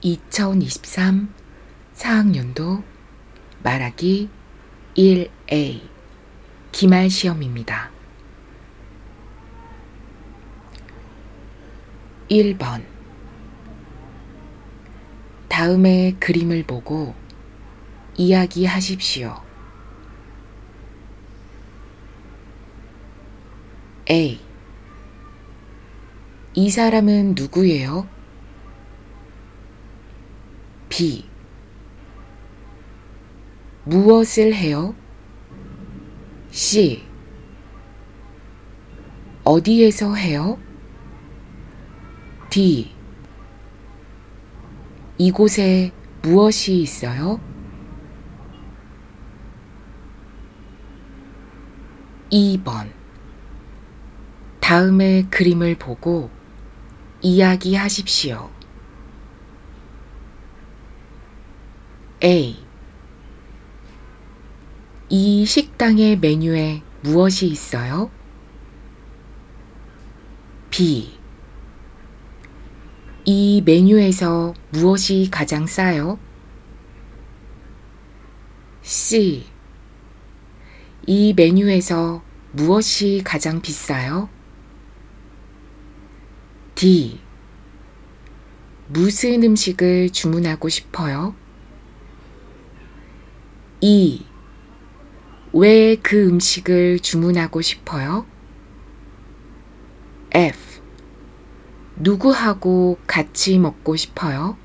2023 4학년도 말하기 1A 기말 시험입니다. 1번 다음의 그림을 보고 이야기하십시오. A. 이 사람은 누구예요? B. 무엇을 해요? C. 어디에서 해요? D. 이곳에 무엇이 있어요? 2번 다음의 그림을 보고 이야기하십시오. A. 이 식당의 메뉴에 무엇이 있어요? B. 이 메뉴에서 무엇이 가장 싸요? C. 이 메뉴에서 무엇이 가장 비싸요? D. 무슨 음식을 주문하고 싶어요? E. 왜 그 음식을 주문하고 싶어요? F. 누구하고 같이 먹고 싶어요?